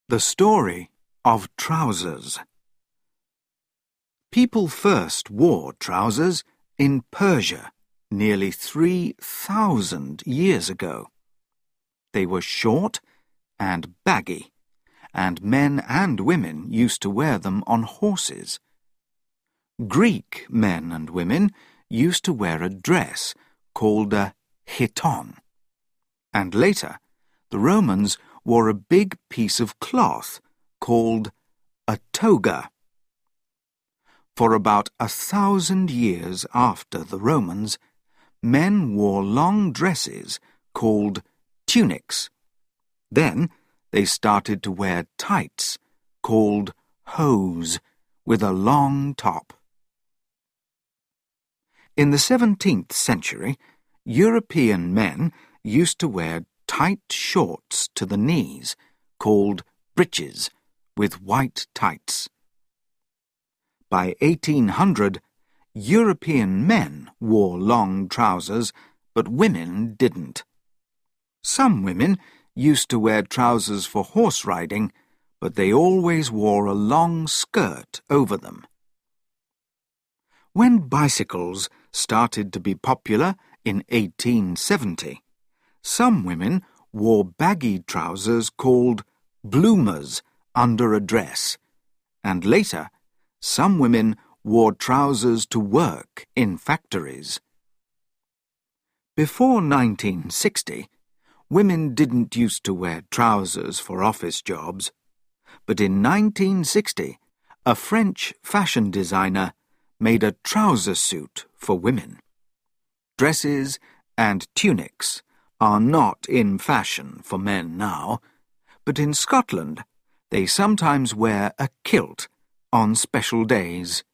The story of trousers. People first wore trousers in Persia nearly 3,000 years ago. They were short and baggy, and men and women used to wear them on horses. Greek men and women used to wear a dress called a chiton, and later the Romans wore a big piece of cloth called a toga. For about 1,000 years after the Romans, men wore long dresses called tunics. Then they started to wear tights called hose with a long top. In the 17th century, European men used to wear tight shorts to the knees, called breeches, with white tights. By 1800, European men wore long trousers, but women didn't. Some women used to wear trousers for horse riding, but they always wore a long skirt over them. When bicycles started to be popular in 1870, some women wore baggy trousers called bloomers under a dress, and later some women wore trousers to work in factories. Before 1960, women didn't used to wear trousers for office jobs, but in 1960, a French fashion designer made a trouser suit for women. Dresses and tunics are not in fashion for men now, but in Scotland they sometimes wear a kilt on special days.